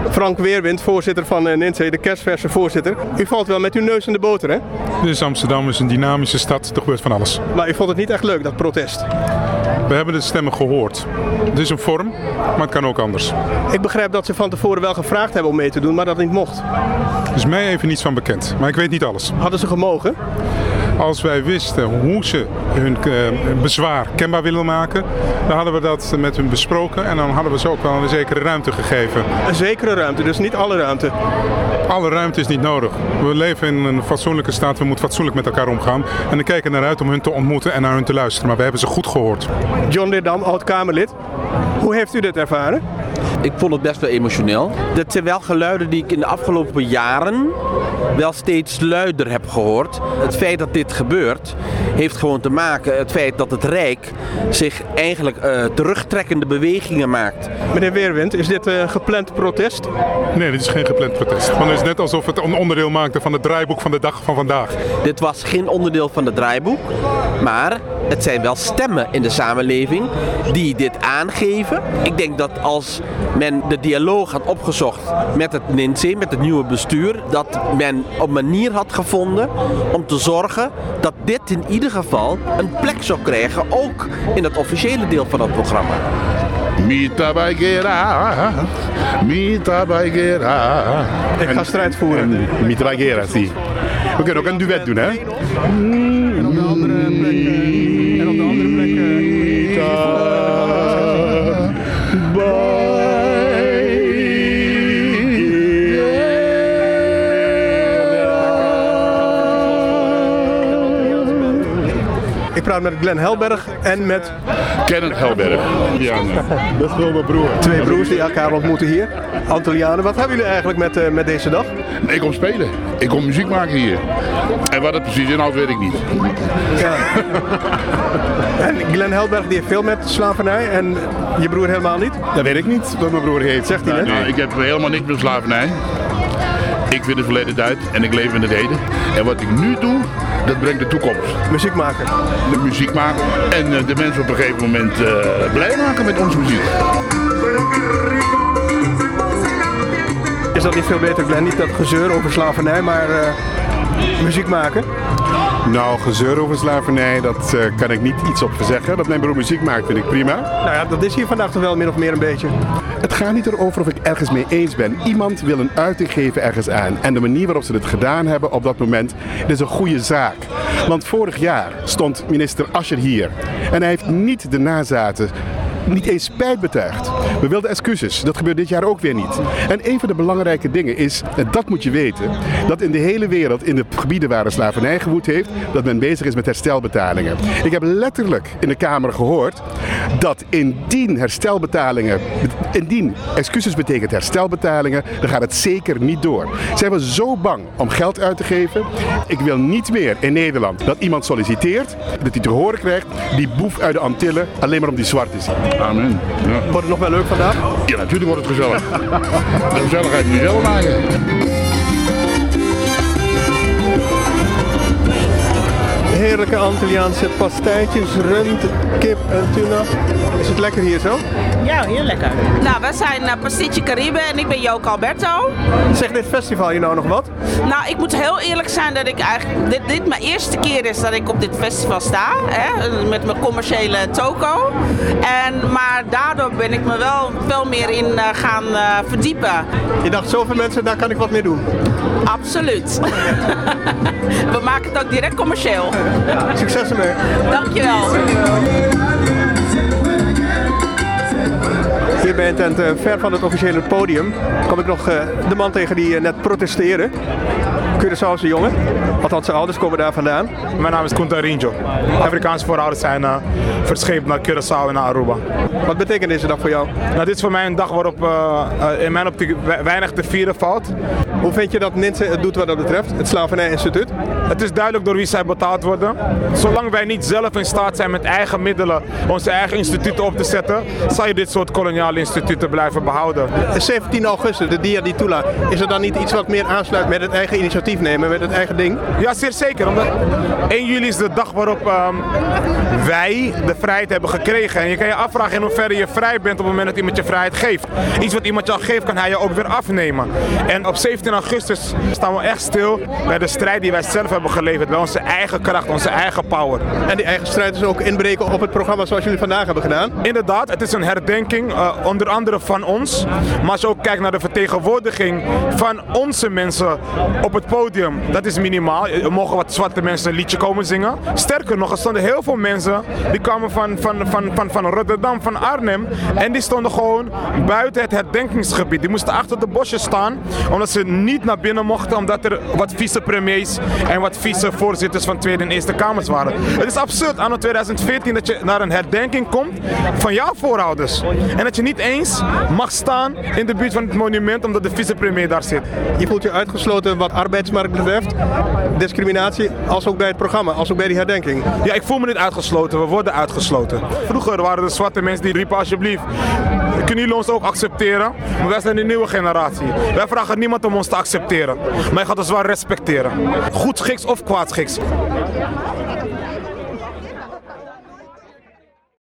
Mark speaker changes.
Speaker 1: Frank Weerwind, voorzitter van NINSE, de kerstverse voorzitter. U valt wel met uw neus in de boter, hè?
Speaker 2: Dus Amsterdam is een dynamische stad, er gebeurt van alles.
Speaker 1: Maar u vond het niet echt leuk, dat protest?
Speaker 2: We hebben de stemmen gehoord. Het is een vorm, maar het kan ook anders.
Speaker 1: Ik begrijp dat ze van tevoren wel gevraagd hebben om mee te doen, maar dat niet mocht.
Speaker 2: Er is mij even niets van bekend, maar ik weet niet alles.
Speaker 1: Hadden ze gemogen?
Speaker 2: Als wij wisten hoe ze hun bezwaar kenbaar willen maken, dan hadden we dat met hun besproken en dan hadden we ze ook wel een zekere ruimte gegeven.
Speaker 1: Een zekere ruimte, dus niet alle ruimte?
Speaker 2: Alle ruimte is niet nodig. We leven in een fatsoenlijke staat, we moeten fatsoenlijk met elkaar omgaan. En we kijken naar uit om hun te ontmoeten en naar hun te luisteren, maar we hebben ze goed gehoord.
Speaker 1: John Leerdam, oud-Kamerlid. Hoe heeft u dit ervaren?
Speaker 3: Ik vond het best wel emotioneel. Dat zijn wel geluiden die ik in de afgelopen jaren wel steeds luider heb gehoord. Het feit dat dit gebeurt heeft gewoon te maken het feit dat het Rijk zich eigenlijk terugtrekkende bewegingen maakt.
Speaker 1: Meneer Weerwind, is dit een gepland protest?
Speaker 2: Nee, dit is geen gepland protest. Want het is net alsof het een onderdeel maakte van het draaiboek van de dag van vandaag.
Speaker 3: Dit was geen onderdeel van het draaiboek, maar het zijn wel stemmen in de samenleving die dit aangeven. Ik denk dat als men de dialoog had opgezocht met het NINSE, met het nieuwe bestuur, dat men op manier had gevonden om te zorgen dat dit in ieder geval een plek zou krijgen, ook in het officiële deel van het programma.
Speaker 4: Mita Baigera.
Speaker 1: Ik ga strijd voeren.
Speaker 4: Mita Baigera, zie. We kunnen ook een duet doen, hè?
Speaker 1: En op de andere plek... En op de andere plek... Ik praat met Glenn Helberg en met...
Speaker 4: Kenneth Helberg. Ja, dat is wel mijn broer.
Speaker 1: Twee broers die elkaar ontmoeten hier. Antillianen. Wat hebben jullie eigenlijk met deze dag?
Speaker 4: Ik kom spelen. Ik kom muziek maken hier. En wat het precies inhoudt, weet ik niet.
Speaker 1: Ja. En Glenn Helberg die heeft veel met slavernij en je broer helemaal niet?
Speaker 4: Dat weet ik niet, wat mijn broer heet.
Speaker 1: Zegt hij net?
Speaker 4: Nou, ik heb helemaal niks met slavernij. Ik vind het verleden uit en ik leef in het heden. En wat ik nu doe, dat brengt de toekomst.
Speaker 1: Muziek maken.
Speaker 4: De muziek maken en de mensen op een gegeven moment blij maken met onze muziek.
Speaker 1: Is dat niet veel beter, Glenn? Niet dat gezeur over slavernij, maar muziek maken?
Speaker 5: Nou, gezeur over slavernij, dat kan ik niet iets op zeggen. Dat mijn broer muziek maakt, vind ik prima.
Speaker 1: Nou ja, dat is hier vandaag toch wel min of meer een beetje.
Speaker 5: Het gaat niet erover of ik ergens mee eens ben. Iemand wil een uiting geven ergens aan. En de manier waarop ze dit gedaan hebben op dat moment, dit is een goede zaak. Want vorig jaar stond minister Asscher hier. En hij heeft niet de nazaten niet eens spijt betuigd. We wilden excuses. Dat gebeurt dit jaar ook weer niet. En een van de belangrijke dingen is, en dat moet je weten, dat in de hele wereld, in de gebieden waar de slavernij gewoed heeft, dat men bezig is met herstelbetalingen. Ik heb letterlijk in de Kamer gehoord dat indien excuses betekent herstelbetalingen, dan gaat het zeker niet door. Zijn we zo bang om geld uit te geven? Ik wil niet meer in Nederland dat iemand solliciteert, dat hij te horen krijgt, die boef uit de Antillen, alleen maar om die zwart te zien.
Speaker 4: Amen. Ja.
Speaker 1: Wordt het nog wel leuk vandaag?
Speaker 4: Ja, natuurlijk wordt het gezellig. De gezelligheid moet je zelf maken.
Speaker 1: Heerlijke Antilliaanse pastijtjes, rund, kip en tuna. Is het lekker hier zo?
Speaker 6: Ja, heel lekker. Nou, we zijn Pastietje Caribe en ik ben Joke Alberto.
Speaker 1: Zegt dit festival je nou nog wat?
Speaker 6: Nou, ik moet heel eerlijk zijn dat ik eigenlijk dit mijn eerste keer is dat ik op dit festival sta. Hè, met mijn commerciële toko. Maar daardoor ben ik me wel veel meer in gaan verdiepen.
Speaker 1: Je dacht, zoveel mensen, daar kan ik wat mee doen.
Speaker 6: Absoluut. We maken het ook direct commercieel.
Speaker 1: Succes ermee.
Speaker 6: Dankjewel.
Speaker 1: Hier bij een tent, ver van het officiële podium, kom ik nog de man tegen die net protesteerde. Curaçaose jongen. Althans, zijn ouders komen daar vandaan.
Speaker 7: Mijn naam is Kunta Rinjo. Afrikaanse voorouders zijn verscheept naar Curaçao en naar Aruba.
Speaker 1: Wat betekent deze dag voor jou?
Speaker 7: Nou, dit is voor mij een dag waarop in mijn optiek weinig te vieren valt.
Speaker 1: Hoe vind je dat NINSE het doet wat dat betreft, het Slavernij-instituut?
Speaker 7: Het is duidelijk door wie zij betaald worden. Zolang wij niet zelf in staat zijn met eigen middelen onze eigen instituten op te zetten, zal je dit soort koloniale instituten blijven behouden.
Speaker 1: 17 augustus, de Dia di Tula. Is er dan niet iets wat meer aansluit met het eigen initiatief initiatief nemen met het eigen ding?
Speaker 7: Ja, zeer zeker. Omdat 1 juli is de dag waarop wij de vrijheid hebben gekregen. En je kan je afvragen in hoeverre je vrij bent op het moment dat iemand je vrijheid geeft. Iets wat iemand je al geeft, kan hij je ook weer afnemen. En op 17 augustus staan we echt stil bij de strijd die wij zelf hebben geleverd. Bij onze eigen kracht, onze eigen power.
Speaker 1: En die eigen strijd is ook inbreken op het programma zoals jullie vandaag hebben gedaan?
Speaker 7: Inderdaad, het is een herdenking, onder andere van ons. Maar als je ook kijkt naar de vertegenwoordiging van onze mensen op het podium, dat is minimaal. Er mogen wat zwarte mensen een liedje komen zingen. Sterker nog, er stonden heel veel mensen die kwamen van Rotterdam, van Arnhem. En die stonden gewoon buiten het herdenkingsgebied. Die moesten achter de bosjes staan, omdat ze niet naar binnen mochten, omdat er wat vicepremiers en wat vicevoorzitters van Tweede en Eerste Kamers waren. Het is absurd anno 2014 dat je naar een herdenking komt van jouw voorouders. En dat je niet eens mag staan in de buurt van het monument omdat de vicepremier daar zit.
Speaker 1: Je voelt je uitgesloten wat arbeidsmarkt betreft, discriminatie, als ook bij het programma, als ook bij die herdenking.
Speaker 7: Ja, ik voel me niet uitgesloten, we worden uitgesloten. Vroeger waren er zwarte mensen die riepen alsjeblieft, kunnen jullie ons ook accepteren? Maar wij zijn de nieuwe generatie. Wij vragen niemand om ons te accepteren, maar je gaat ons wel respecteren. Goed schiks of kwaadschiks.